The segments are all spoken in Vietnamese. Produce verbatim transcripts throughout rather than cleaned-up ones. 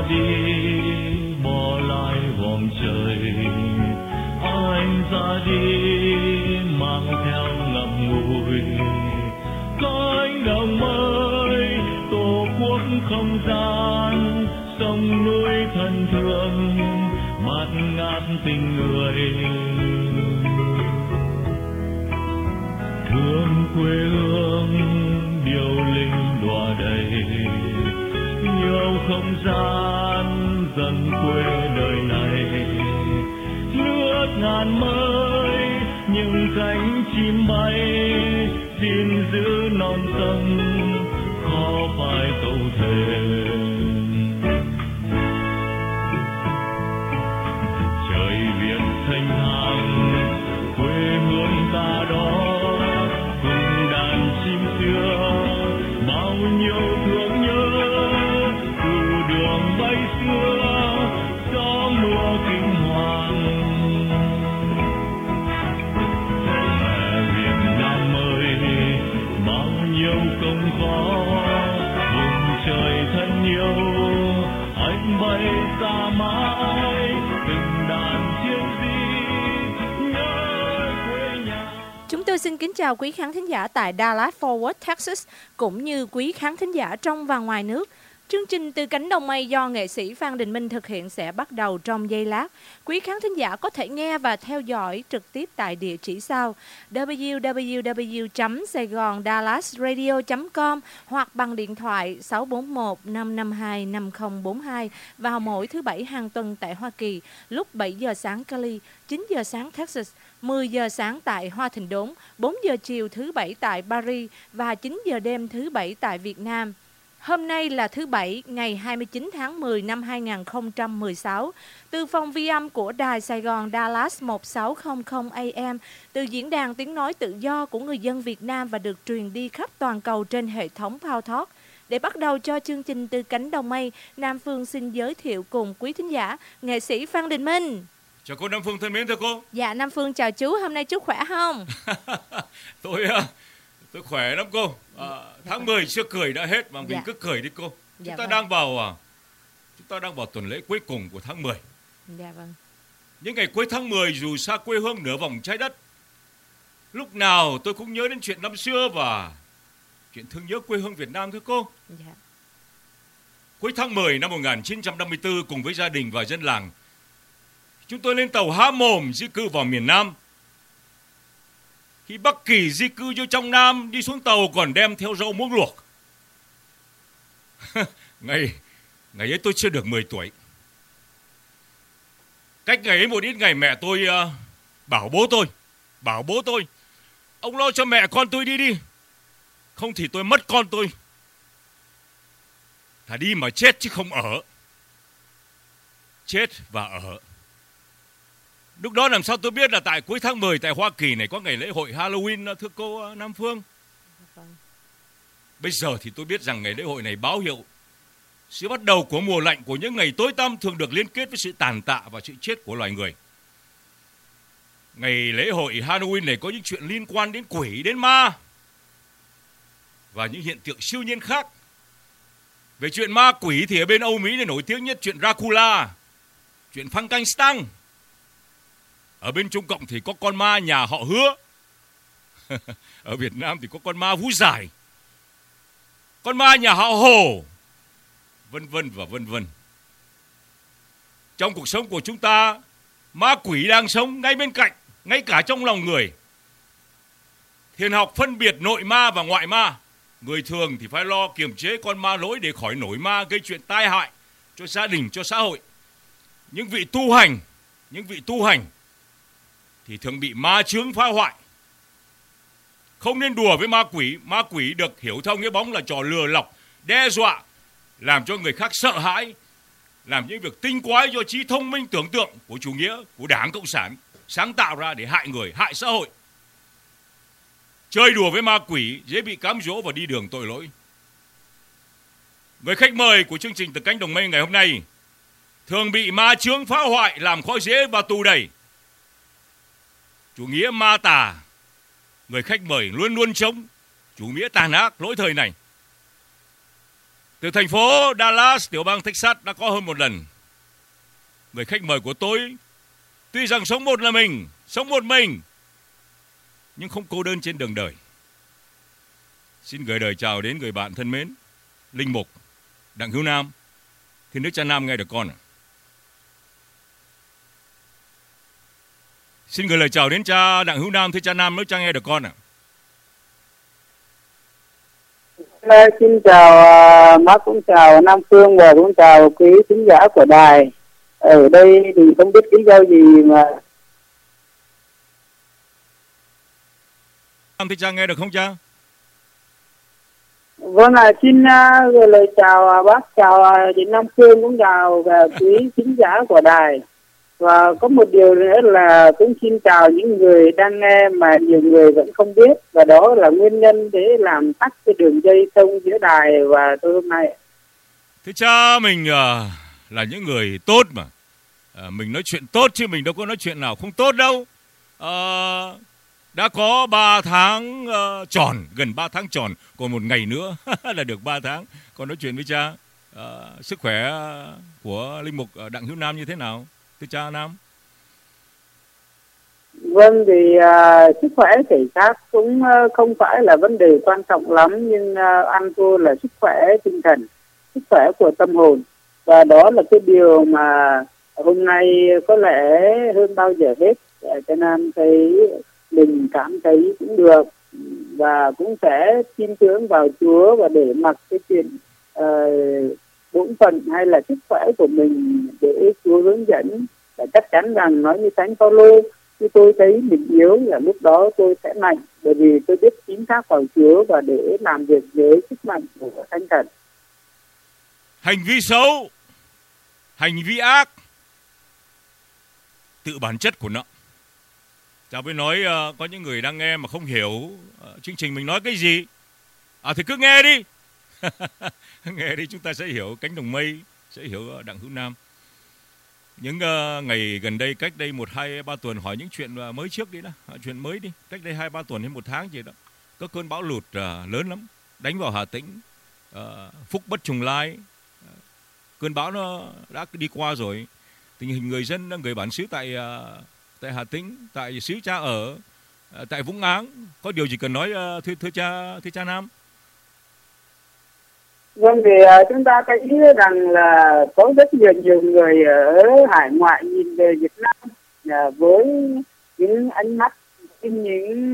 đi bỏ lại vòng trời, anh ra đi mang theo ngậm ngùi cõi đồng mới, tổ quốc không gian sông núi thân thương bạt ngát tình người, thương quê hương điệu linh đọa đầy, yêu không gian dần quê đời này, nước ngàn mới những cánh chim bay, xin giữ non sông khó phải câu thề. Trời Việt thanh thang quê hương ta đó, cùng đàn chim xưa bao nhiêu thương nhớ, từ đường bay xưa gió mùa kinh hoàng. Mẹ Việt Nam ơi bao nhiêu công khó, vùng trời thân yêu anh bay xa mãi, từng đàn chiếc di nhớ quê nhà. Chúng tôi xin kính chào quý khán thính giả tại Dallas Fort Worth, Texas, cũng như quý khán thính giả trong và ngoài nước. Chương trình Từ Cánh Đồng Mây do nghệ sĩ Phan Đình Minh thực hiện sẽ bắt đầu trong giây lát. Quý khán thính giả có thể nghe và theo dõi trực tiếp tại địa chỉ sau w w w chấm saigon dallas radio chấm com hoặc bằng điện thoại sáu bốn một năm năm hai năm không bốn hai vào mỗi thứ Bảy hàng tuần tại Hoa Kỳ, lúc bảy giờ sáng Cali, chín giờ sáng Texas, mười giờ sáng tại Hoa Thịnh Đốn, bốn giờ chiều thứ Bảy tại Paris và chín giờ đêm thứ Bảy tại Việt Nam. Hôm nay là thứ Bảy, ngày hai mươi chín tháng mười năm hai nghìn không trăm mười sáu, từ phòng vi âm của Đài Sài Gòn Dallas một sáu không không A M, từ diễn đàn tiếng nói tự do của người dân Việt Nam và được truyền đi khắp toàn cầu trên hệ thống Power Talk. Để bắt đầu cho chương trình Từ Cánh Đồng Mây, Nam Phương xin giới thiệu cùng quý thính giả nghệ sĩ Phan Đình Minh. Chào cô Nam Phương thân mến, thưa cô. Dạ, Nam Phương chào chú, hôm nay chú khỏe không? tôi tôi khỏe lắm cô. À, tháng mười chưa cười đã hết mà mình dạ. cứ cười đi cô. Chúng dạ ta vâng. đang vào chúng ta đang vào tuần lễ cuối cùng của tháng mười. Dạ vâng. Những ngày cuối tháng mười dù xa quê hương nửa vòng trái đất, lúc nào tôi cũng nhớ đến chuyện năm xưa và chuyện thương nhớ quê hương Việt Nam thưa cô. Dạ. Cuối tháng mười năm một nghìn chín trăm năm mươi tư, cùng với gia đình và dân làng, chúng tôi lên tàu há mồm di cư vào miền Nam. Khi Bắc Kỳ di cư vô trong Nam, đi xuống tàu còn đem theo rau muống luộc. ngày ngày ấy tôi chưa được mười tuổi. Cách ngày ấy một ít ngày, mẹ tôi uh, bảo bố tôi, bảo bố tôi, ông lo cho mẹ con tôi đi đi, không thì tôi mất con tôi. Thà đi mà chết chứ không ở. Chết và ở. Lúc đó làm sao tôi biết là tại cuối tháng mười tại Hoa Kỳ này có ngày lễ hội Halloween, thưa cô Nam Phương. Bây giờ thì tôi biết rằng ngày lễ hội này báo hiệu sự bắt đầu của mùa lạnh, của những ngày tối tăm thường được liên kết với sự tàn tạ và sự chết của loài người. Ngày lễ hội Halloween này có những chuyện liên quan đến quỷ, đến ma và những hiện tượng siêu nhiên khác. Về chuyện ma quỷ thì ở bên Âu Mỹ này nổi tiếng nhất chuyện Dracula, chuyện Frankenstein. Ở bên Trung Cộng thì có con ma nhà họ Hứa. Ở Việt Nam thì có con ma Vú Giải, con ma nhà họ Hồ, vân vân và vân vân. Trong cuộc sống của chúng ta, ma quỷ đang sống ngay bên cạnh, ngay cả trong lòng người. Thiền học phân biệt nội ma và ngoại ma. Người thường thì phải lo kiềm chế con ma lỗi để khỏi nổi ma gây chuyện tai hại cho gia đình, cho xã hội. Những vị tu hành, những vị tu hành thì thường bị ma chướng phá hoại. Không nên đùa với ma quỷ. Ma quỷ được hiểu theo nghĩa bóng là trò lừa lọc, đe dọa, làm cho người khác sợ hãi, làm những việc tinh quái do trí thông minh tưởng tượng của chủ nghĩa, của Đảng Cộng sản sáng tạo ra để hại người, hại xã hội. Chơi đùa với ma quỷ dễ bị cám dỗ và đi đường tội lỗi. Người khách mời của chương trình Từ Cánh Đồng Mây ngày hôm nay thường bị ma chướng phá hoại, làm khó dễ và tù đày. Chủ nghĩa ma tà, người khách mời luôn luôn chống chủ nghĩa tàn ác lỗi thời này. Từ thành phố Dallas, tiểu bang Texas đã có hơn một lần người khách mời của tôi tuy rằng sống một là mình, sống một mình, nhưng không cô đơn trên đường đời. Xin gửi lời chào đến người bạn thân mến, linh mục Đặng Hữu Nam. Thì nước cha Nam nghe được con à? Xin gửi lời chào đến cha Đặng Hữu Nam. Thưa cha Nam, nước cha nghe được con à? Xin chào uh, bác, cũng chào Nam Phương và cũng chào quý khán giả của đài. Ở đây thì không biết lý do gì mà. Thưa cha nghe được không cha? Vâng ạ, à, xin uh, gửi lời chào uh, bác, chào uh, chị Nam Phương, cũng chào uh, quý khán giả của đài. Và có một điều nữa là cũng xin chào những người đang nghe mà nhiều người vẫn không biết, và đó là nguyên nhân để làm tắc cái đường dây thông giữa đài và tôi hôm nay. Thưa cha, mình uh, là những người tốt mà, uh, mình nói chuyện tốt chứ mình đâu có nói chuyện nào không tốt đâu. Uh, đã có ba tháng uh, tròn, gần ba tháng tròn, còn một ngày nữa là được ba tháng. Còn nói chuyện với cha, uh, sức khỏe của linh mục Đặng Hữu Nam như thế nào? Thưa cha Nam. Vâng, thì uh, sức khỏe thể xác cũng uh, không phải là vấn đề quan trọng lắm, nhưng uh, ăn thua là sức khỏe tinh thần, sức khỏe của tâm hồn. Và đó là cái điều mà hôm nay có lẽ hơn bao giờ hết cho Nam thấy mình cảm thấy cũng được, và cũng sẽ tin tưởng vào Chúa, và để mặc cái chuyện uh, bổn phận hay là sức khỏe của mình để Chúa hướng dẫn. Và chắc chắn rằng nói như Thánh Phaolô, khi tôi thấy mình yếu là lúc đó tôi sẽ mạnh, bởi vì tôi biết tín thác vào Chúa và để làm việc với sức mạnh của Thánh Thần. Hành vi xấu, hành vi ác, tự bản chất của nó. Chào với nói uh, có những người đang nghe mà không hiểu uh, chương trình mình nói cái gì. À thì cứ nghe đi. Nghe đi, chúng ta sẽ hiểu cánh đồng mây, sẽ hiểu Đặng Hữu Nam. Những uh, ngày gần đây, cách đây một hai ba tuần, hỏi những chuyện uh, mới trước đi đó, chuyện mới đi. Cách đây hai ba tuần hay một tháng gì đó, có cơn bão lụt uh, lớn lắm đánh vào Hà Tĩnh, uh, Phúc Bất Trùng Lai. Uh, cơn bão nó đã đi qua rồi. Tình hình người dân, người bản xứ tại uh, tại Hà Tĩnh, tại xứ cha ở, uh, tại Vũng Áng, có điều gì cần nói uh, thưa thưa cha thưa cha Nam? Vâng, thì uh, chúng ta thấy rằng là có rất nhiều nhiều người ở hải ngoại nhìn về Việt Nam uh, với những ánh mắt, những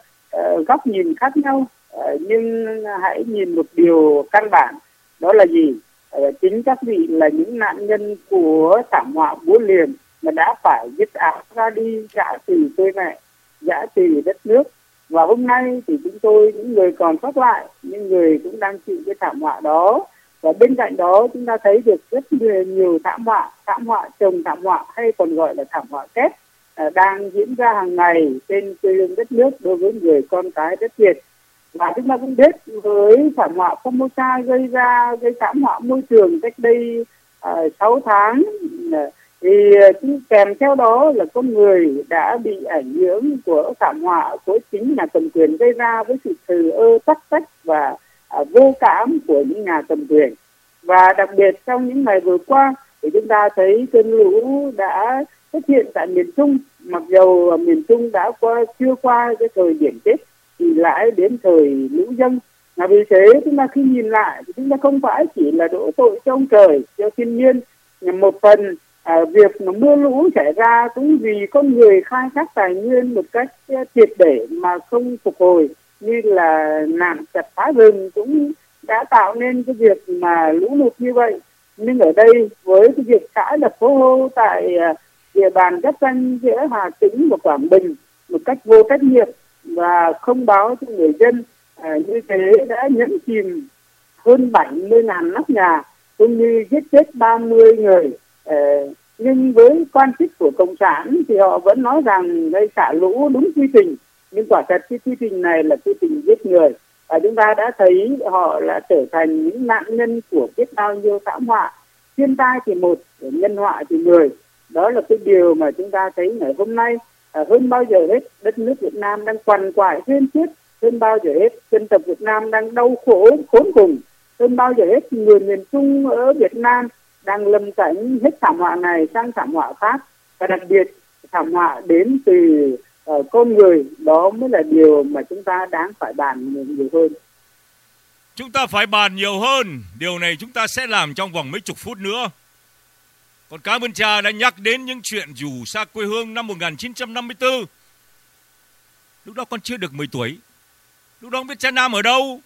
uh, góc nhìn khác nhau, uh, nhưng hãy nhìn một điều căn bản, đó là gì? Uh, chính các vị là những nạn nhân của thảm họa Búa Liềm mà đã phải dứt áo ra đi trả từ quê mẹ, trả từ đất nước. Và hôm nay thì chúng tôi, những người còn sót lại, những người cũng đang chịu cái thảm họa đó. Và bên cạnh đó chúng ta thấy được rất nhiều, nhiều thảm họa, thảm họa chồng thảm họa hay còn gọi là thảm họa kép à, đang diễn ra hàng ngày trên quê hương đất nước đối với người con cái đất Việt. Và chúng ta cũng biết với thảm họa Formosa gây ra gây thảm họa môi trường cách đây à, sáu tháng, à, thì kèm theo đó là con người đã bị ảnh hưởng của thảm họa của chính nhà cầm quyền gây ra, với sự thờ ơ tắc trách và à, vô cảm của những nhà cầm quyền. Và đặc biệt trong những ngày vừa qua thì chúng ta thấy cơn lũ đã xuất hiện tại miền Trung, mặc dầu miền Trung đã qua chưa qua cái thời điểm Tết thì lại đến thời lũ dâng. Là vì thế chúng ta khi nhìn lại thì chúng ta không phải chỉ là đổ tội cho ông trời, cho thiên nhiên. Một phần à, việc mà mưa lũ xảy ra cũng vì con người khai thác tài nguyên một cách triệt để mà không phục hồi, như là nạn chặt phá rừng cũng đã tạo nên cái việc mà lũ lụt như vậy. Nhưng ở đây với cái việc xã đập hố hô tại à, địa bàn giáp ranh giữa Hà Tĩnh và Quảng Bình một cách vô trách nhiệm và không báo cho người dân, à, như thế đã nhấn chìm hơn bảy mươi ngàn nóc nhà, cũng như giết chết ba mươi người. À, nhưng với quan chức của Cộng sản thì họ vẫn nói rằng đây xả lũ đúng quy trình, nhưng quả thật cái quy trình này là quy trình giết người. Và chúng ta đã thấy họ đã trở thành những nạn nhân của biết bao nhiêu thảm họa. Thiên tai thì một, nhân họa thì mười. Đó là cái điều mà chúng ta thấy ngày hôm nay. À, hơn bao giờ hết đất nước Việt Nam đang quằn quại thêm thiết, hơn bao giờ hết dân tộc Việt Nam đang đau khổ khốn cùng Hơn bao giờ hết, người miền Trung ở Việt Nam đang lầm cảnh hết thảm họa này sang thảm họa khác, và đặc biệt thảm họa đến từ uh, con người. Đó mới là điều mà chúng ta đáng phải bàn nhiều, nhiều hơn. Chúng ta phải bàn nhiều hơn. Điều này chúng ta sẽ làm trong vòng mấy chục phút nữa. Còn cảm ơn cha đã nhắc đến những chuyện rủ xa quê hương năm một nghìn chín trăm năm mươi tư. Lúc đó con chưa được mười tuổi. Lúc đó không biết cha Nam ở đâu.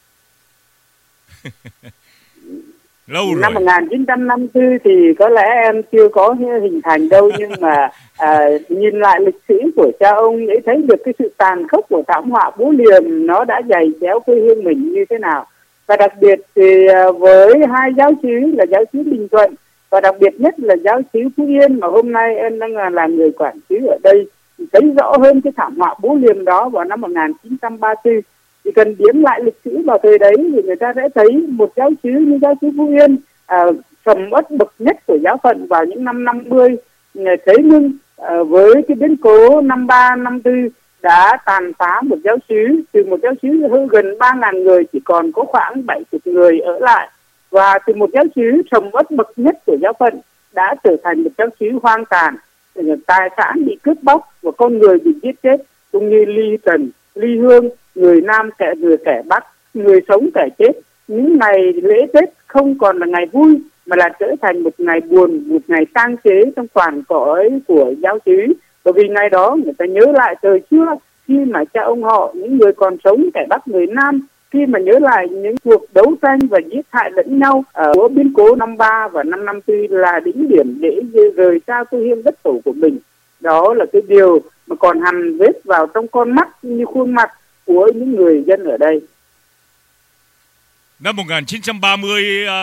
Lâu rồi. Năm một nghìn chín trăm năm mươi tư thì có lẽ em chưa có hình thành đâu, nhưng mà à, nhìn lại lịch sử của cha ông ấy thấy được cái sự tàn khốc của thảm họa Bố Liềm nó đã giày xéo quê hương mình như thế nào. Và đặc biệt thì với hai giáo xứ là giáo xứ Bình Thuận và đặc biệt nhất là giáo xứ Phú Yên mà hôm nay em đang là, là người quản xứ ở đây, thì thấy rõ hơn cái thảm họa Bố Liềm đó vào năm một nghìn chín trăm ba mươi tư. Chỉ cần điểm lại lịch sử vào thời đấy thì người ta sẽ thấy một giáo xứ như giáo xứ Phú Yên à, sầm uất bậc nhất của giáo phận vào những năm năm mươi. Thế nhưng à, với cái biến cố năm ba năm tư đã tàn phá một giáo xứ, từ một giáo xứ hơn gần ba ngàn người chỉ còn có khoảng bảy mươi người ở lại, và từ một giáo xứ sầm uất bậc nhất của giáo phận đã trở thành một giáo xứ hoang tàn, tài sản bị cướp bóc và con người bị giết chết, cũng như ly trần, ly hương, người Nam kẻ người kẻ Bắc, người sống kẻ chết. Những ngày lễ Tết không còn là ngày vui mà là trở thành một ngày buồn, một ngày tang chế trong toàn cõi của giáo xứ. Bởi vì ngày đó người ta nhớ lại thời xưa khi mà cha ông họ, những người còn sống kẻ Bắc người Nam, khi mà nhớ lại những cuộc đấu tranh và giết hại lẫn nhau ở của biến cố năm ba và năm năm tư là đỉnh điểm để rời xa quê hương đất tổ của mình. Đó là cái điều mà còn hằn vết vào trong con mắt như khuôn mặt của những người dân ở đây. Năm một nghìn chín trăm ba mươi,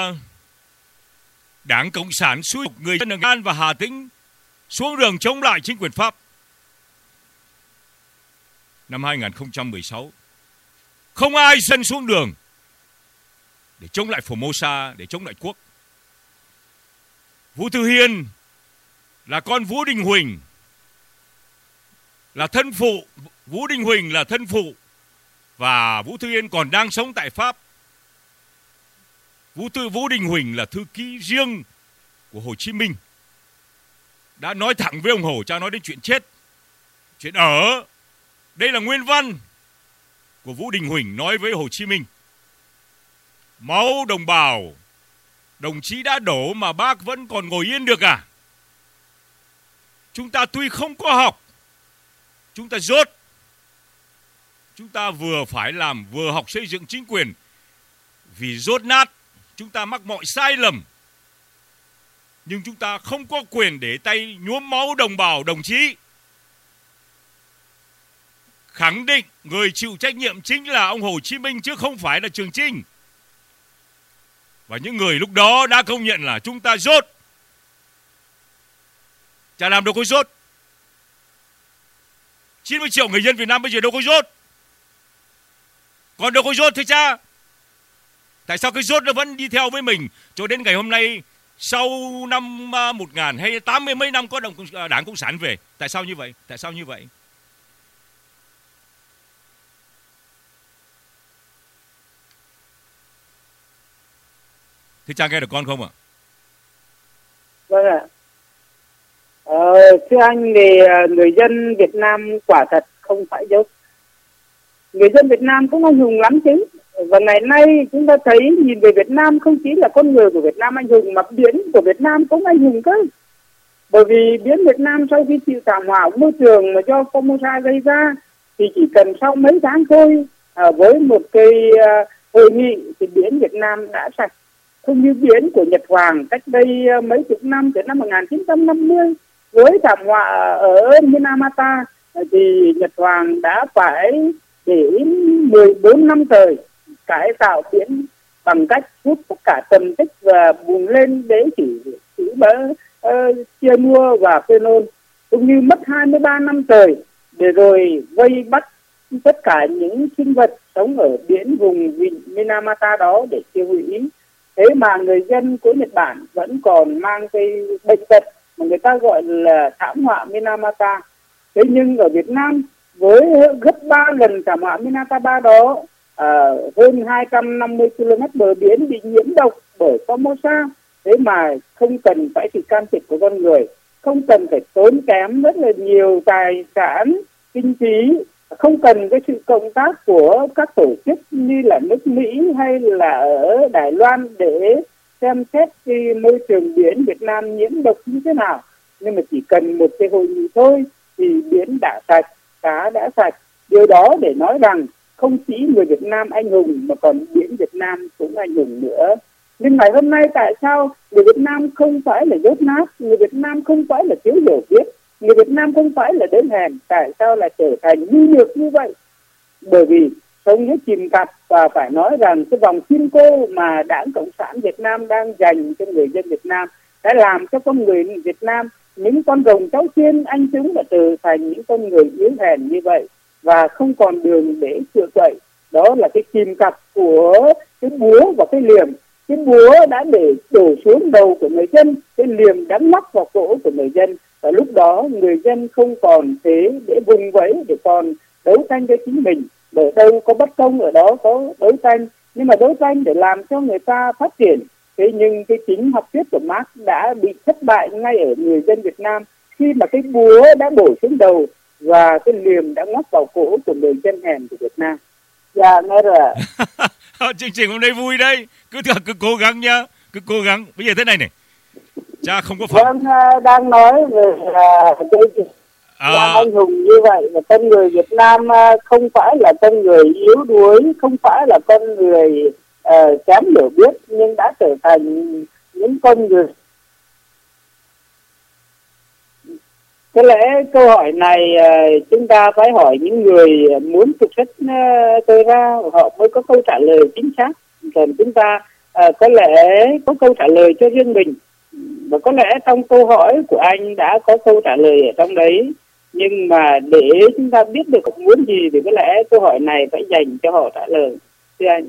Đảng Cộng sản xúi dục người dân ở Nghệ An và Hà Tĩnh xuống đường chống lại chính quyền Pháp. Năm hai nghìn không trăm mười sáu, không ai dân xuống đường để chống lại Formosa, để chống lại quốc. Vũ Thư Hiên là con Vũ Đình Huỳnh, là thân phụ. Vũ Đình Huỳnh là thân phụ, và Vũ Thư Hiên còn đang sống tại Pháp. Vũ Thư Vũ Đình Huỳnh là thư ký riêng của Hồ Chí Minh, đã nói thẳng với ông Hồ cha nói đến chuyện chết, chuyện ở. Đây là nguyên văn của Vũ Đình Huỳnh nói với Hồ Chí Minh: máu đồng bào, đồng chí đã đổ mà bác vẫn còn ngồi yên được à? Chúng ta tuy không có học, chúng ta dốt. Chúng ta vừa phải làm vừa học xây dựng chính quyền. Vì dốt nát, chúng ta mắc mọi sai lầm. Nhưng chúng ta không có quyền để tay nhuốm máu đồng bào đồng chí. Khẳng định người chịu trách nhiệm chính là ông Hồ Chí Minh chứ không phải là Trường Chinh. Và những người lúc đó đã công nhận là chúng ta dốt. Chả làm đâu có dốt. chín mươi triệu người dân Việt Nam bây giờ đâu có dốt. Còn đâu có dốt thưa cha. Tại sao cái dốt nó vẫn đi theo với mình cho đến ngày hôm nay, sau năm một nghìn hay tám mươi mấy năm có đồng Đảng Cộng sản về? Tại sao như vậy? Tại sao như vậy? Thế cha nghe được con không ạ? Vâng ạ. Ờ, thưa anh, thì người dân Việt Nam quả thật không phải dốt. Người dân Việt Nam cũng anh hùng lắm chứ. Và ngày nay chúng ta thấy nhìn về Việt Nam không chỉ là con người của Việt Nam anh hùng mà biển của Việt Nam cũng anh hùng cơ. Bởi vì biển Việt Nam sau khi chịu thảm họa môi trường mà do Formosa gây ra thì chỉ cần sau mấy tháng thôi, à, với một cái à, hội nghị thì biển Việt Nam đã sạch. Không như biển của Nhật Hoàng cách đây à, mấy chục năm, từ năm một nghìn chín trăm năm mươi với thảm họa ở Minamata thì Nhật Hoàng đã phải để mười bốn năm trời cải tạo biển bằng cách hút tất cả trầm tích và bùn lên để chỉ chỉ bỡ uh, chia mua và phenol, cũng như mất hai mươi ba năm trời để rồi vây bắt tất cả những sinh vật sống ở biển vùng vịnh Minamata đó để tiêu hủy. Thế mà người dân của Nhật Bản vẫn còn mang cái bệnh tật mà người ta gọi là thảm họa Minamata. Thế nhưng ở Việt Nam với gấp ba lần thảm họa Minamata đó à, hơn hai trăm năm mươi ki lô mét bờ biển bị nhiễm độc bởi Formosa. Thế mà không cần phải sự can thiệp của con người, không cần phải tốn kém rất là nhiều tài sản, kinh phí, không cần cái sự cộng tác của các tổ chức như là nước Mỹ hay là ở Đài Loan để xem xét cái môi trường biển Việt Nam nhiễm độc như thế nào. Nhưng mà chỉ cần một cái hội nghị thôi thì biển đã sạch, cá đã sạch. Điều đó để nói rằng không chỉ người Việt Nam anh hùng mà còn biển Việt Nam cũng anh hùng nữa. Nhưng ngày hôm nay tại sao người Việt Nam không phải là dốt nát, người Việt Nam không phải là thiếu hiểu biết, người Việt Nam không phải là đến hèn, tại sao lại trở thành nhu nhược như vậy? Bởi vì sống như chìm cặp, và phải nói rằng cái vòng kim cô mà Đảng Cộng sản Việt Nam đang dành cho người dân Việt Nam đã làm cho con người Việt Nam, những con rồng cháu chiên anh chúng đã trở thành những con người yếu hèn như vậy và không còn đường để chữa cậy. Đó là cái kìm cặp của cái búa và cái liềm. Cái búa đã để đổ xuống đầu của người dân, cái liềm đã mắc vào cổ của người dân, và lúc đó người dân không còn thế để vùng vẫy, để còn đấu tranh cho chính mình. Ở đâu có bất công ở đó có đấu tranh, nhưng mà đấu tranh để làm cho người ta phát triển. Thế nhưng cái chính học thuyết của Marx đã bị thất bại ngay ở người dân Việt Nam khi mà cái búa đã bổ xuống đầu và cái liềm đã ngoắc vào cổ của người dân hèn của Việt Nam. Dạ, nghe rồi ạ. Chương trình hôm nay vui đấy, cứ cứ cố gắng nhá, cứ cố gắng. Bây giờ thế này này, cha không có Vâng, đang nói về uh, cái à... làm anh hùng như vậy, và con người Việt Nam uh, không phải là con người yếu đuối, không phải là con người uh, kém hiểu biết, nhưng đã trở thành những con người. Có lẽ câu hỏi này uh, chúng ta phải hỏi những người muốn thực sách uh, tôi ra, họ mới có câu trả lời chính xác. Còn chúng ta uh, có lẽ có câu trả lời cho riêng mình, và có lẽ trong câu hỏi của anh đã có câu trả lời ở trong đấy. Nhưng mà để chúng ta biết được họ muốn gì thì có lẽ câu hỏi này phải dành cho họ trả lời. Thưa anh.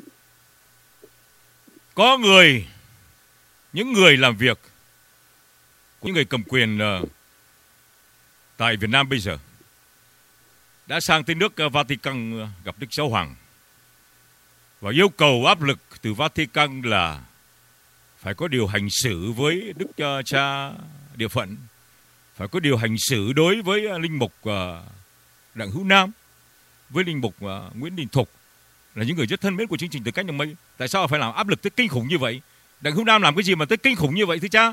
Có người, những người làm việc, những người cầm quyền uh, tại Việt Nam bây giờ đã sang tới nước uh, Vatican uh, gặp Đức Giáo Hoàng và yêu cầu áp lực từ Vatican là phải có điều hành xử với Đức uh, Cha Địa Phận, phải có điều hành xử đối với uh, linh mục uh, Đặng Hữu Nam, với linh mục uh, Nguyễn Đình Thục, là những người rất thân mến của chương trình Từ Cánh Đồng Mây. Tại sao phải làm áp lực tới kinh khủng như vậy? Đặng Hữu Nam làm cái gì mà tới kinh khủng như vậy thưa cha?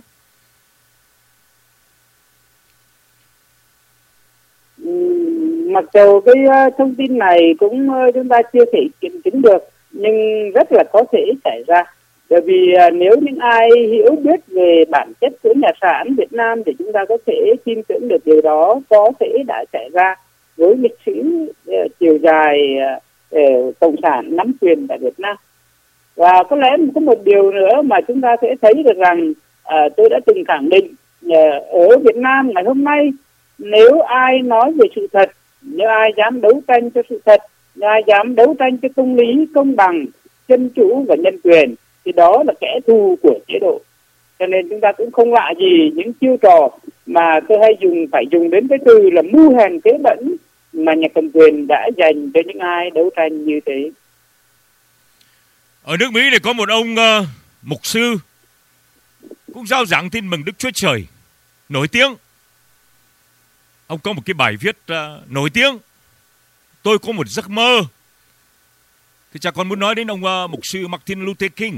Mặc dù cái uh, thông tin này cũng uh, chúng ta chưa thể kiểm chứng được, nhưng rất là có thể xảy ra. Bởi vì uh, nếu những ai hiểu biết về bản chất của nhà sản Việt Nam thì chúng ta có thể tin tưởng được điều đó có thể đã xảy ra với lịch sử uh, chiều dài uh, uh, cộng sản nắm quyền tại Việt Nam. Và có lẽ có một điều nữa mà chúng ta sẽ thấy được rằng uh, tôi đã từng khẳng định uh, ở Việt Nam ngày hôm nay, nếu ai nói về sự thật, nếu ai dám đấu tranh cho sự thật, nếu ai dám đấu tranh cho công lý, công bằng, dân chủ và nhân quyền, thì đó là kẻ thù của chế độ. Cho nên chúng ta cũng không lạ gì những chiêu trò mà tôi hay dùng phải dùng đến cái từ là mưu hèn kế bẩn mà nhà cầm quyền đã dành cho những ai đấu tranh như thế. Ở nước Mỹ này có một ông uh, mục sư cũng rao giảng tin mừng Đức Chúa Trời nổi tiếng. Ông có một cái bài viết uh, nổi tiếng, tôi có một giấc mơ. Thì cha con muốn nói đến ông uh, mục sư Martin Luther King.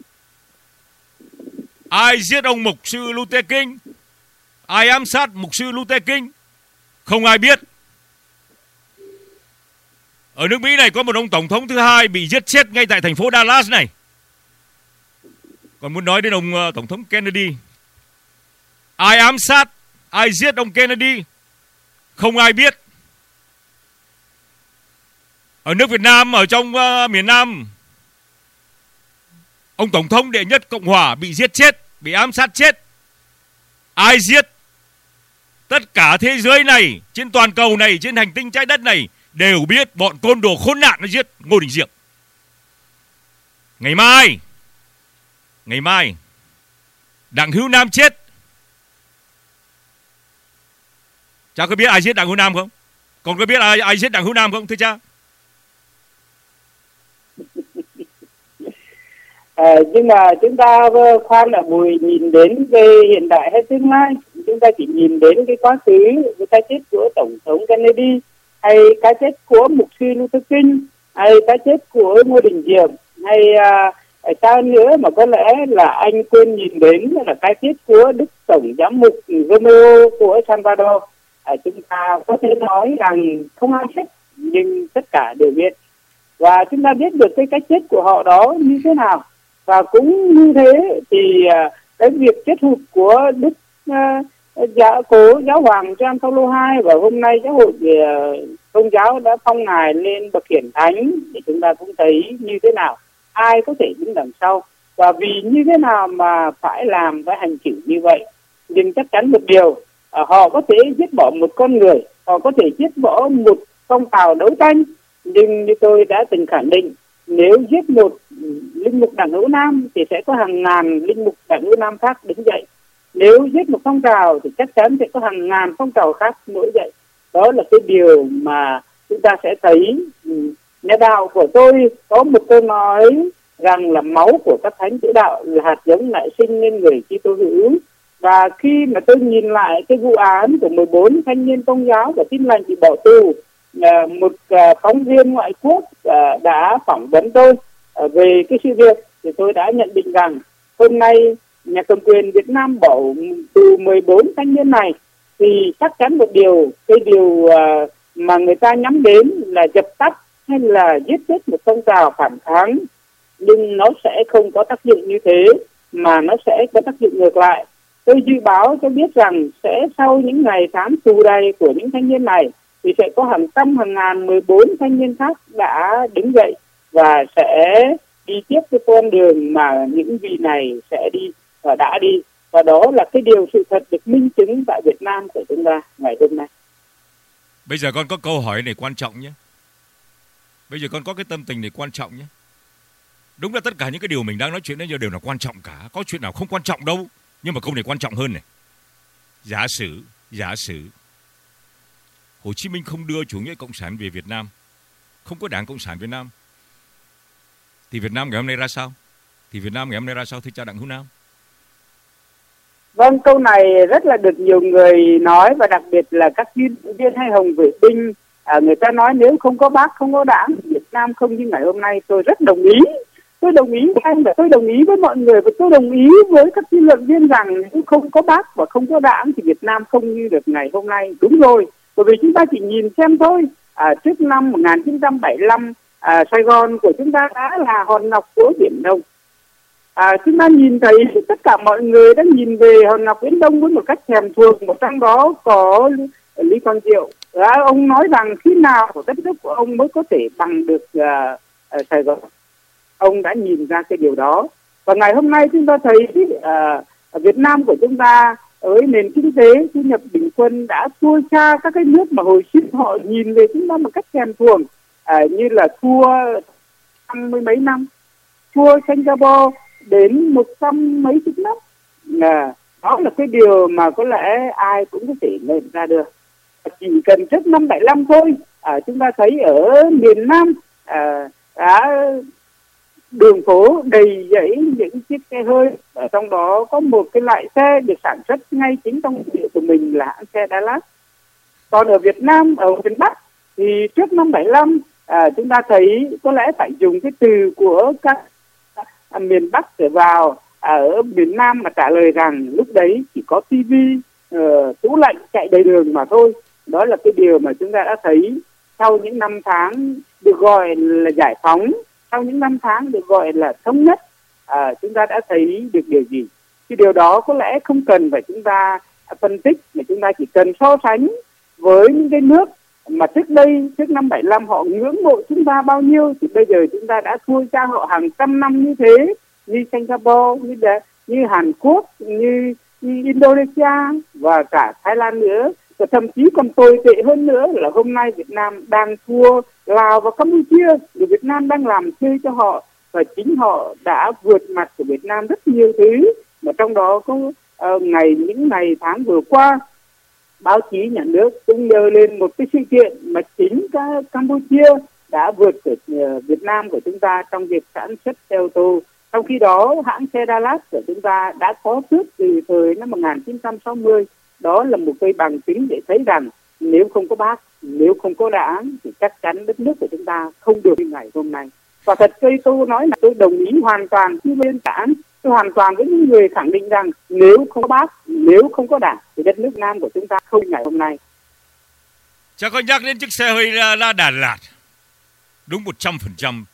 Ai giết ông mục sư Luther King? Ai ám sát mục sư Luther King? Không ai biết. Ở nước Mỹ này có một ông tổng thống thứ hai bị giết chết ngay tại thành phố Dallas này. Còn muốn nói đến ông uh, tổng thống Kennedy. Ai ám sát, ai giết ông Kennedy? Không ai biết. Ở nước Việt Nam, ở trong uh, miền Nam, ông tổng thống đệ nhất Cộng hòa bị giết chết, bị ám sát chết. Ai giết? Tất cả thế giới này, trên toàn cầu này, trên hành tinh trái đất này đều biết bọn côn đồ khốn nạn nó giết Ngô Đình Diệm. Ngày mai, ngày mai, Đặng Hữu Nam chết. Cha có biết ai giết Đặng Hữu Nam không? Còn có biết ai, ai giết Đặng Hữu Nam không thưa cha? À, nhưng mà chúng ta khoan là Bùi nhìn đến cái hiện đại hay tương lai, chúng ta chỉ nhìn đến cái quá khứ, cái cái chết của Tổng thống Kennedy, hay cái chết của mục sư Luther King, hay cái chết của Ngô Đình Diệm, hay à, sao nữa mà có lẽ là anh quên nhìn đến là cái chết của Đức Tổng giám mục Romeo của Salvador. À, chúng ta có thể nói rằng không ai thích, nhưng tất cả đều biết, và chúng ta biết được cái cái chết của họ đó như thế nào. Và cũng như thế thì uh, cái việc chết hụt của Đức uh, giáo cố giáo hoàng Gioan Phaolô đệ nhị và hôm nay giáo hội uh, Công giáo đã phong ngài lên bậc hiển thánh, thì chúng ta cũng thấy như thế nào ai có thể đứng đằng sau và vì như thế nào mà phải làm phải hành xử như vậy. Nhưng chắc chắn một điều, uh, họ có thể giết bỏ một con người, họ có thể giết bỏ một phong trào đấu tranh, nhưng như tôi đã từng khẳng định, nếu giết một linh mục Đảng Hữu Nam thì sẽ có hàng ngàn linh mục Đảng Hữu Nam khác đứng dậy. Nếu giết một phong trào thì chắc chắn sẽ có hàng ngàn phong trào khác nổi dậy. Đó là cái điều mà chúng ta sẽ thấy. Nhà đạo của tôi có một câu nói rằng là máu của các thánh tử đạo là hạt giống lại sinh nên người Kitô hữu. Và khi mà tôi nhìn lại cái vụ án của mười bốn thanh niên Công giáo và Tin Lành bị bỏ tù, một phóng viên ngoại quốc đã phỏng vấn tôi về cái sự việc, thì tôi đã nhận định rằng hôm nay nhà cầm quyền Việt Nam bỏ từ mười bốn thanh niên này thì chắc chắn một điều, cái điều mà người ta nhắm đến là dập tắt hay là giết chết một phong trào phản kháng, nhưng nó sẽ không có tác dụng như thế, mà nó sẽ có tác dụng ngược lại. Tôi dự báo cho biết rằng sẽ sau những ngày tháng tù đầy của những thanh niên này thì sẽ có hàng trăm hàng ngàn mười bốn thanh niên khác đã đứng dậy và sẽ đi tiếp cái con đường mà những vị này sẽ đi và đã đi. Và đó là cái điều sự thật được minh chứng tại Việt Nam của chúng ta ngày hôm nay. Bây giờ con có câu hỏi này quan trọng nhé. Bây giờ con có cái tâm tình này quan trọng nhé. Đúng là tất cả những cái điều mình đang nói chuyện đến giờ đều là quan trọng cả. Có chuyện nào không quan trọng đâu. Nhưng mà câu này quan trọng hơn này. Giả sử, giả sử Hồ Chí Minh không đưa chủ nghĩa cộng sản về Việt Nam, không có Đảng Cộng sản Việt Nam, thì Việt Nam ngày hôm nay ra sao? Thì Việt Nam ngày hôm nay ra sao thưa cha Đặng Hữu Nam? Vâng, câu này rất là được nhiều người nói, và đặc biệt là các chuyên viên hay Hồng Vệ Tinh, à, người ta nói nếu không có Bác, không có Đảng, Việt Nam không như ngày hôm nay. Tôi rất đồng ý. Tôi đồng ý với anh và tôi đồng ý với mọi người, và tôi đồng ý với các chuyên luận viên rằng nếu không có Bác và không có Đảng thì Việt Nam không như được ngày hôm nay. Đúng rồi, bởi vì chúng ta chỉ nhìn xem thôi. À, trước năm một nghìn chín trăm bảy mươi lăm, à, Sài Gòn của chúng ta đã là hòn ngọc của Biển Đông. À, chúng ta nhìn thấy tất cả mọi người đã nhìn về hòn ngọc Biển Đông với một cách thèm thuồng. Một trong đó có Lý Quang Diệu. À, ông nói rằng khi nào của đất nước của ông mới có thể bằng được uh, uh, Sài Gòn. Ông đã nhìn ra cái điều đó. Và ngày hôm nay chúng ta thấy uh, ở Việt Nam của chúng ta với nền kinh tế thu nhập bình quân đã thua xa các cái nước mà hồi trước họ nhìn về chúng ta một cách thèm thuồng, à, như là thua năm mươi mấy năm, thua Singapore đến một trăm mấy chục năm. À, đó là cái điều mà có lẽ ai cũng có thể nhận ra được. Chỉ cần trước năm bảy mươi lăm thôi, à, chúng ta thấy ở miền Nam à, đã đường phố đầy dẫy những chiếc xe hơi, ở trong đó có một cái loại xe được sản xuất ngay chính trong địa của mình là hãng xe Dallas. Còn ở Việt Nam, ở miền Bắc thì trước năm bảy mươi lăm, à, chúng ta thấy có lẽ phải dùng cái từ của các à, miền Bắc trở vào à, ở miền Nam mà trả lời rằng lúc đấy chỉ có tivi, uh, tủ lạnh chạy đầy đường mà thôi. Đó là cái điều mà chúng ta đã thấy sau những năm tháng được gọi là giải phóng, sau những năm tháng được gọi là thống nhất, à, chúng ta đã thấy được điều gì? Cái điều đó có lẽ không cần phải chúng ta phân tích, mà chúng ta chỉ cần so sánh với những cái nước mà trước đây, trước năm bảy mươi lăm họ ngưỡng mộ chúng ta bao nhiêu, thì bây giờ chúng ta đã thua xa họ hàng trăm năm như thế, như Singapore, như, như Hàn Quốc, như, như Indonesia và cả Thái Lan nữa. Và thậm chí còn tồi tệ hơn nữa là hôm nay Việt Nam đang thua Lào và Campuchia, vì Việt Nam đang làm chơi cho họ, và chính họ đã vượt mặt của Việt Nam rất nhiều thứ. Mà trong đó có uh, ngày những ngày tháng vừa qua, báo chí nhà nước cũng nhớ lên một cái sự kiện mà chính các Campuchia đã vượt được uh, Việt Nam của chúng ta trong việc sản xuất xe ô tô. Trong khi đó, hãng xe Dallas của chúng ta đã có trước từ thời năm một nghìn chín trăm sáu mươi. Đó là một cây bằng chứng để thấy rằng nếu không có Bác, nếu không có Đảng thì chắc chắn đất nước của chúng ta không được như ngày hôm nay. Và thật cây tôi nói là tôi đồng ý hoàn toàn với bên Đảng. Tôi hoàn toàn với những người khẳng định rằng nếu không có Bác, nếu không có Đảng thì đất nước Nam của chúng ta không ngày hôm nay. Cha có nhắc đến chiếc xe hơi la, la Đà Lạt. Đúng một trăm phần trăm.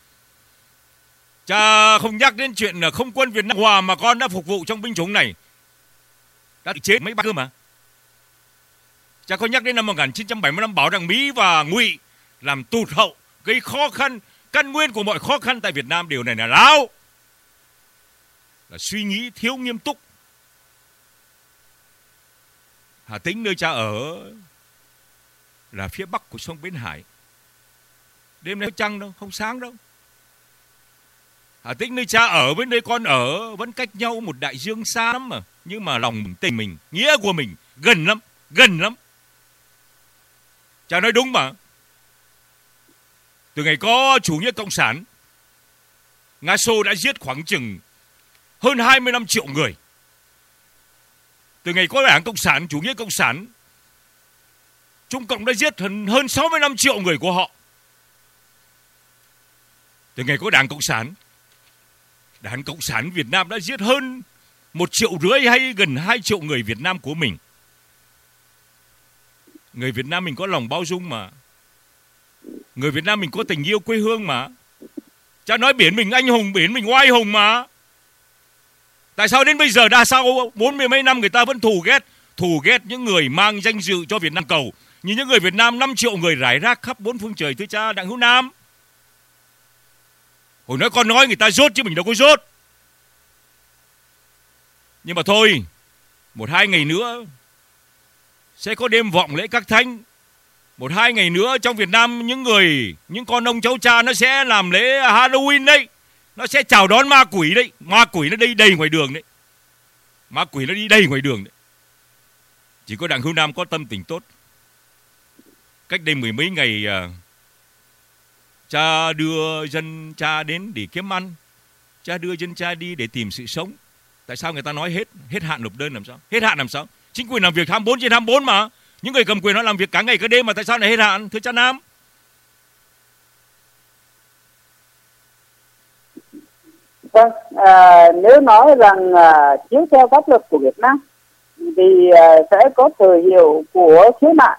Cha không nhắc đến chuyện là không quân Việt Nam Hòa mà con đã phục vụ trong binh chủng này. Đã chết mấy bác cơ mà. Cha có nhắc đến năm một nghìn chín trăm bảy mươi lăm bảo rằng Mỹ và Ngụy làm tụt hậu, gây khó khăn, căn nguyên của mọi khó khăn tại Việt Nam. Điều này là láo, là suy nghĩ thiếu nghiêm túc. Hà Tĩnh nơi cha ở là phía bắc của sông Bến Hải. Đêm nay có trăng đâu, không sáng đâu. Hà Tĩnh nơi cha ở với nơi con ở vẫn cách nhau một đại dương xa lắm mà. Nhưng mà lòng tình mình, nghĩa của mình gần lắm, gần lắm. Cha nói đúng mà. Từ ngày có chủ nghĩa cộng sản, Nga Xô đã giết khoảng chừng hơn hai mươi lăm triệu người. Từ ngày có Đảng Cộng sản, chủ nghĩa cộng sản, Trung Cộng đã giết hơn, hơn sáu mươi lăm triệu người của họ. Từ ngày có Đảng Cộng sản, Đảng Cộng sản Việt Nam đã giết hơn một triệu rưỡi hay gần hai triệu người Việt Nam của mình. Người Việt Nam mình có lòng bao dung mà. Người Việt Nam mình có tình yêu quê hương mà. Cha nói biển mình anh hùng, biển mình oai hùng mà. Tại sao đến bây giờ đã sau bốn mươi mấy năm người ta vẫn thù ghét, thù ghét những người mang danh dự cho Việt Nam cầu, như những người Việt Nam năm triệu người rải rác khắp bốn phương trời, thưa cha Đặng Hữu Nam. Hồi nói con nói người ta dốt chứ mình đâu có dốt. Nhưng mà thôi, một hai ngày nữa sẽ có đêm vọng lễ các thánh. Một hai ngày nữa trong Việt Nam những người, những con ông cháu cha nó sẽ làm lễ Halloween đấy. Nó sẽ chào đón ma quỷ đấy. Ma quỷ nó đi đầy ngoài đường đấy. Ma quỷ nó đi đầy ngoài đường đấy. Chỉ có Đặng Hữu Nam có tâm tình tốt. Cách đây mười mấy ngày, cha đưa dân cha đến để kiếm ăn. Cha đưa dân cha đi để tìm sự sống. Tại sao người ta nói hết hết hạn nộp đơn làm sao? Hết hạn làm sao? Chính quyền làm việc hai mươi bốn trên hai mươi bốn mà. Những người cầm quyền nó làm việc cả ngày cả đêm mà tại sao lại hết hạn, thưa cha Nam? Vâng, à, nếu nói rằng à, chiếu theo pháp luật của Việt Nam thì à, sẽ có thời hiệu của khiếu nại.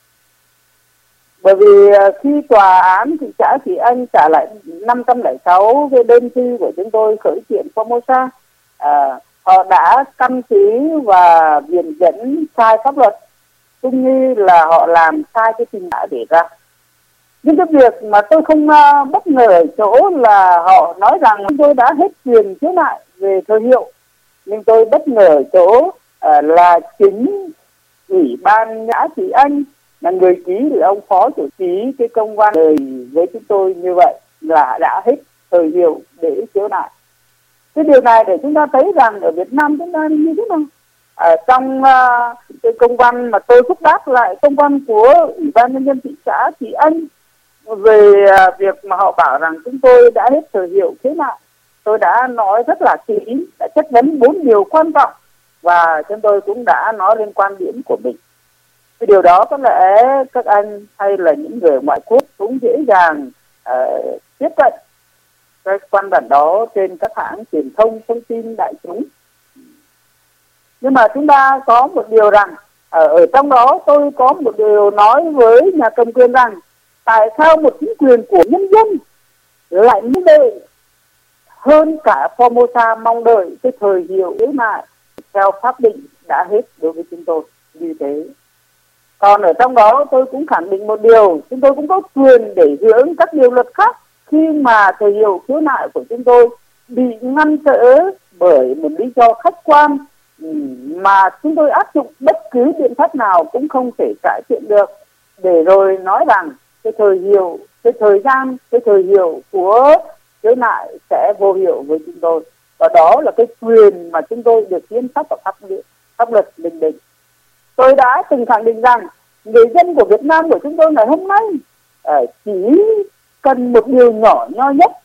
Bởi vì à, khi tòa án thị xã Kỳ Anh trả lại năm trăm lẻ sáu cái đơn thư của chúng tôi khởi kiện Formosa, à, họ đã căn cứ và viện dẫn sai pháp luật, cũng như là họ làm sai cái trình đã để ra. Nhưng cái việc mà tôi không uh, bất ngờ ở chỗ là họ nói rằng chúng tôi đã hết quyền khiếu nại về thời hiệu. Nhưng tôi bất ngờ ở chỗ uh, là chính Ủy ban Nhã Kỳ Anh là người ký, thì ông phó chủ ký cái công văn lời với chúng tôi như vậy là đã hết thời hiệu để khiếu nại. Cái điều này để chúng ta thấy rằng ở Việt Nam chúng ta như thế nào. Ở trong uh, cái công văn mà tôi phúc đáp lại công văn của Ủy ban Nhân dân thị xã Kỳ Anh về uh, việc mà họ bảo rằng chúng tôi đã hết thời hiệu khiếu nại, tôi đã nói rất là kỹ, đã chất vấn bốn điều quan trọng và chúng tôi cũng đã nói lên quan điểm của mình. Cái điều đó có lẽ các anh hay là những người ngoại quốc cũng dễ dàng uh, tiếp cận cái quan điểm đó trên các hãng truyền thông thông tin đại chúng. Nhưng mà chúng ta có một điều rằng ở, ở trong đó tôi có một điều nói với nhà cầm quyền rằng tại sao một chính quyền của nhân dân lại mong đợi hơn cả Formosa mong đợi cái thời hiệu đấy mà theo pháp định đã hết đối với chúng tôi như thế. Còn ở trong đó tôi cũng khẳng định một điều, chúng tôi cũng có quyền để hưởng các điều luật khác khi mà thời hiệu khiếu nại của chúng tôi bị ngăn trở bởi một lý do khách quan mà chúng tôi áp dụng bất cứ biện pháp nào cũng không thể cải thiện được, để rồi nói rằng cái thời hiệu, cái thời gian, cái thời hiệu của khiếu nại sẽ vô hiệu với chúng tôi. Và đó là cái quyền mà chúng tôi được hiến pháp và pháp, pháp luật bình định. Tôi đã từng khẳng định rằng người dân của Việt Nam của chúng tôi ngày hôm nay uh, chỉ cần một điều nhỏ nho nhất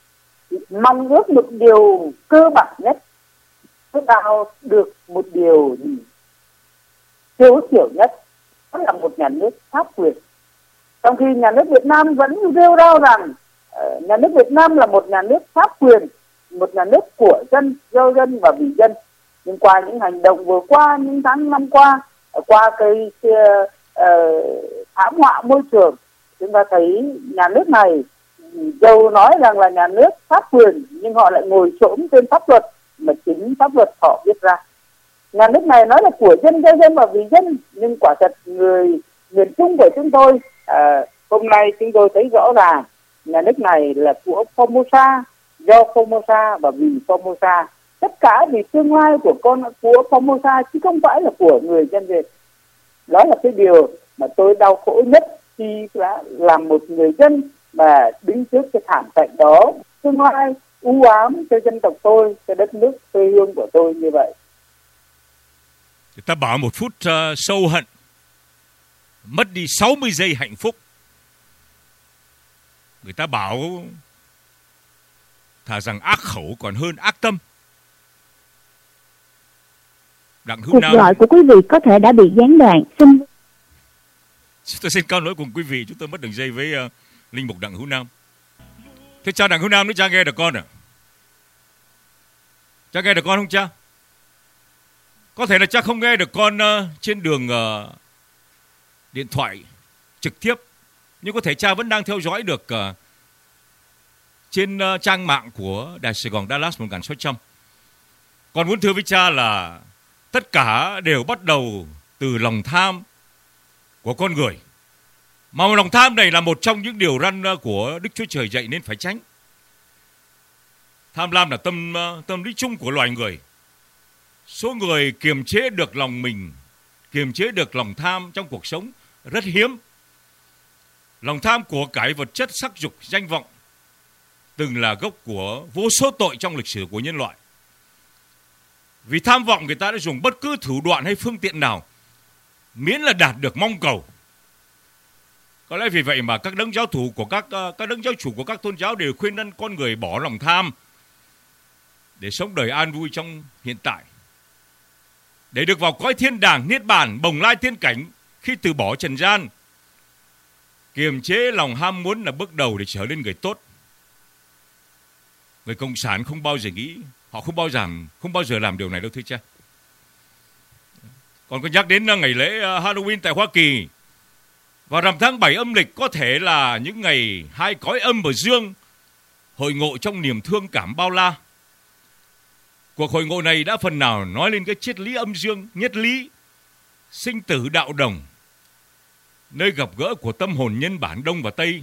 mong ước một điều cơ bản nhất, tôi đào được một điều thiếu thiểu nhất, đó là một nhà nước pháp quyền. Trong khi nhà nước Việt Nam vẫn rêu rao rằng uh, nhà nước Việt Nam là một nhà nước pháp quyền, một nhà nước của dân, do dân và vì dân. Nhưng qua những hành động vừa qua, những tháng năm qua, qua cái uh, thảm họa môi trường, chúng ta thấy nhà nước này dầu nói rằng là nhà nước pháp quyền nhưng họ lại ngồi xổm trên pháp luật mà chính pháp luật họ viết ra. Nhà nước này nói là của dân, cho dân và vì dân, nhưng quả thật người miền Trung của chúng tôi à, hôm nay chúng tôi thấy rõ ràng nhà nước này là của Formosa, do Formosa và vì Formosa, tất cả vì tương lai của con của Formosa chứ không phải là của người dân Việt. Đó là cái điều mà tôi đau khổ nhất khi làm một người dân mà đứng trước cái thảm cảnh đó, tương lai u ám cho dân tộc tôi, cho đất nước quê hương của tôi như vậy. Người ta bảo một phút uh, sâu hận mất đi sáu mươi giây hạnh phúc. Người ta bảo thà rằng ác khẩu còn hơn ác tâm. Đặng Hữu Cuộc Nam, gọi của quý vị có thể đã bị gián đoạn. Xin tôi xin cao lỗi cùng quý vị, chúng tôi mất đường dây với uh, linh mục Đặng Hữu Nam. Thế cha Đặng Hữu Nam, nếu cha nghe được con à? Cha nghe được con không cha? Có thể là cha không nghe được con uh, trên đường uh, điện thoại trực tiếp, nhưng có thể cha vẫn đang theo dõi được uh, trên uh, trang mạng của Đài Sài Gòn Dallas một nghìn sáu trăm. Con muốn thưa với cha là tất cả đều bắt đầu từ lòng tham của con người. Mà lòng tham này là một trong những điều răn của Đức Chúa Trời dạy nên phải tránh. Tham lam là tâm tâm lý chung của loài người. Số người kiềm chế được lòng mình, kiềm chế được lòng tham trong cuộc sống rất hiếm. Lòng tham của cải vật chất, sắc dục, danh vọng từng là gốc của vô số tội trong lịch sử của nhân loại. Vì tham vọng, người ta đã dùng bất cứ thủ đoạn hay phương tiện nào miễn là đạt được mong cầu. Có lẽ vì vậy mà các đấng giáo thủ của các các đấng giáo chủ của các tôn giáo đều khuyên nhân con người bỏ lòng tham để sống đời an vui trong hiện tại, để được vào cõi thiên đàng niết bàn bồng lai thiên cảnh khi từ bỏ trần gian. Kiềm chế lòng ham muốn là bước đầu để trở nên người tốt. Người cộng sản không bao giờ nghĩ, họ không bao giờ không bao giờ làm điều này đâu thưa cha. Còn có nhắc đến ngày lễ Halloween tại Hoa Kỳ và rằm tháng bảy âm lịch, có thể là những ngày hai cõi âm và dương hội ngộ trong niềm thương cảm bao la. Cuộc hội ngộ này đã phần nào nói lên cái triết lý âm dương, nhất lý, sinh tử đạo đồng, nơi gặp gỡ của tâm hồn nhân bản Đông và Tây.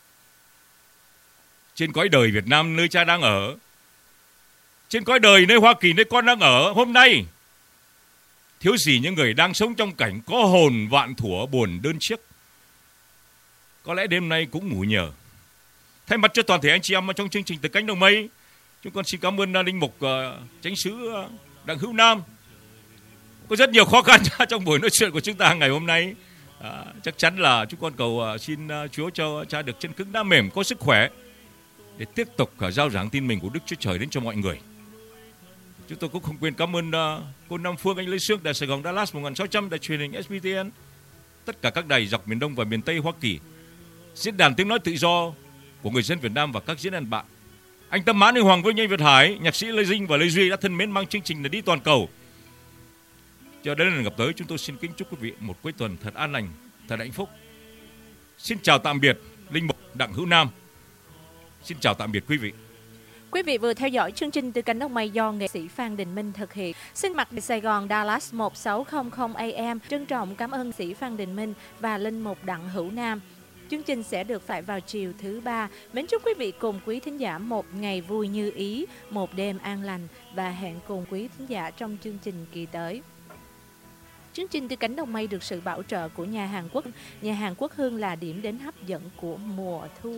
Trên cõi đời Việt Nam nơi cha đang ở, trên cõi đời nơi Hoa Kỳ nơi con đang ở hôm nay, thiếu gì những người đang sống trong cảnh có hồn vạn thuở buồn đơn chiếc. Có lẽ đêm nay cũng ngủ nhờ. Thay mặt cho toàn thể anh chị em trong chương trình Từ Cánh Đồng Mây, chúng con xin cảm ơn linh mục uh, chánh sứ uh, Đặng Hữu Nam. Có rất nhiều khó khăn trong buổi nói chuyện của chúng ta ngày hôm nay. Uh, chắc chắn là chúng con cầu uh, xin uh, Chúa cho cha được chân cứng đá mềm, có sức khỏe để tiếp tục uh, giao giảng tin mừng của Đức Chúa Trời đến cho mọi người. Chúng tôi cũng không quên cảm ơn uh, cô Nam Phương, anh Lê Sương, Đài Sài Gòn Dallas một nghìn sáu trăm, Đài truyền hình ét bê tê en, tất cả các đài dọc miền Đông và miền Tây Hoa Kỳ, diễn đàn tiếng nói tự do của người dân Việt Nam và các diễn đàn bạn. Anh Tâm Mãn, anh Hoàng Vinh, anh Việt Hải, nhạc sĩ Lê Dinh và Lê Duy đã thân mến mang chương trình là đi toàn cầu. Cho đến lần gặp tới, chúng tôi xin kính chúc quý vị một cuối tuần thật an lành, thật hạnh phúc. Xin chào tạm biệt linh mục Đặng Hữu Nam. Xin chào tạm biệt quý vị. Quý vị vừa theo dõi chương trình Từ Cánh Đồng Mây do nghệ sĩ Phan Đình Minh thực hiện. Xin mặt Sài Gòn Dallas một sáu không không A M trân trọng cảm ơn sĩ Phan Đình Minh và linh mục Đặng Hữu Nam. Chương trình sẽ được phát vào chiều thứ ba. Mến chúc quý vị cùng quý thính giả một ngày vui như ý, một đêm an lành và hẹn cùng quý thính giả trong chương trình kỳ tới. Chương trình Từ Cánh Đồng Mây được sự bảo trợ của nhà Hàn Quốc. Nhà Hàn Quốc Hương là điểm đến hấp dẫn của mùa thu.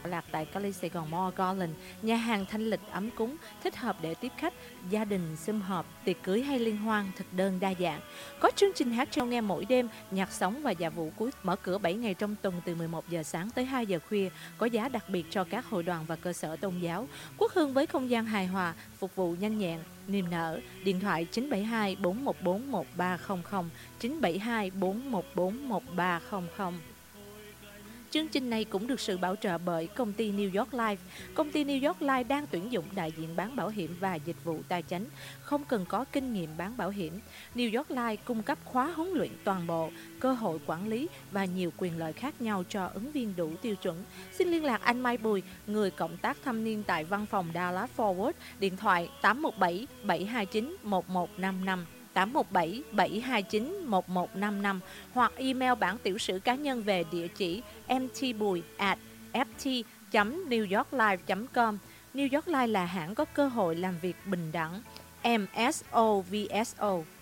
lạc tại Cali, Sài Gòn Mall Garland, nhà hàng thanh lịch ấm cúng, thích hợp để tiếp khách, gia đình sum họp, tiệc cưới hay liên hoan, thực đơn đa dạng. Có chương trình hát cho nghe mỗi đêm, nhạc sống và dạ vụ cuối, mở cửa bảy ngày trong tuần từ mười một giờ sáng tới hai giờ khuya, có giá đặc biệt cho các hội đoàn và cơ sở tôn giáo. Quốc Hương với không gian hài hòa, phục vụ nhanh nhẹn, niềm nở. Điện thoại chín bảy hai bốn một bốn một ba không không, chín bảy hai bốn một bốn một ba không không. Chương trình này cũng được sự bảo trợ bởi công ty New York Life. Công ty New York Life đang tuyển dụng đại diện bán bảo hiểm và dịch vụ tài chính, không cần có kinh nghiệm bán bảo hiểm. New York Life cung cấp khóa huấn luyện toàn bộ, cơ hội quản lý và nhiều quyền lợi khác nhau cho ứng viên đủ tiêu chuẩn. Xin liên lạc anh Mai Bùi, người cộng tác thâm niên tại văn phòng Dallas Forward, điện thoại tám một bảy bảy hai chín một một năm năm. tám một bảy bảy hai chín một một năm năm hoặc email bản tiểu sử cá nhân về địa chỉ mtbùi at ft chấm new york life chấm com. New York Life là hãng có cơ hội làm việc bình đẳng. em ét o vê ét o